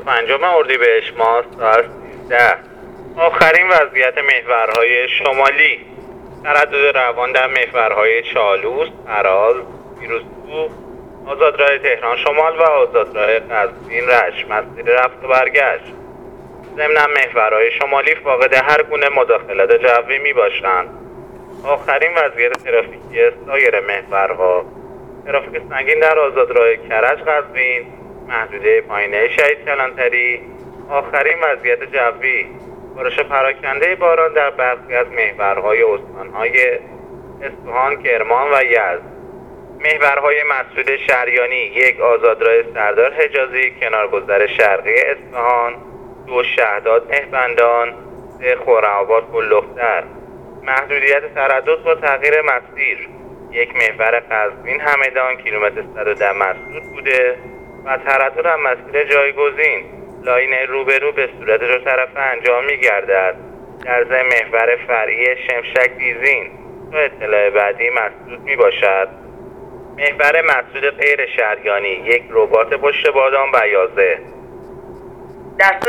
25 اردیبهشت ماه ساعت 13. آخرین وضعیت محورهای شمالی: تردد روان در محورهای چالوس، هراز، پیروزکوه، آزادراه تهران شمال و آزادراه قزوین رشت مسیر رفت و برگشت. ضمناً محورهای شمالی فاقد هر گونه مداخلت جوی می باشند. آخرین وضعیت ترافیکی سایر محورها: ترافیک سنگین در آزادراه کرج قزوین، محدوده پایینه شهید کلانتری. آخرین وضعیت جوی: بارش پراکنده باران در برخی از محورهای استانهای اصفهان، کرمان و یزد. محورهای مسعود شریانی: 1 آزادراه سردار حجازی کنارگذر شرقی اصفهان، 2 شهداد مهربندان، 3 خرم‌آباد گل‌دختر. محدودیت تردد با تغییر مسیر: 1 محور قزوین همدان کیلومتر 110 مسدود بوده و تردد هم مسیر جایگزین لاین روبرو به صورت دو طرفه انجام می گردد. در ضمن محور فرعی شمشک دیزین تا اطلاع بعدی مسدود می باشد. محور مسدود غیر شریانی: 1 رباط پشت بادام و یازه.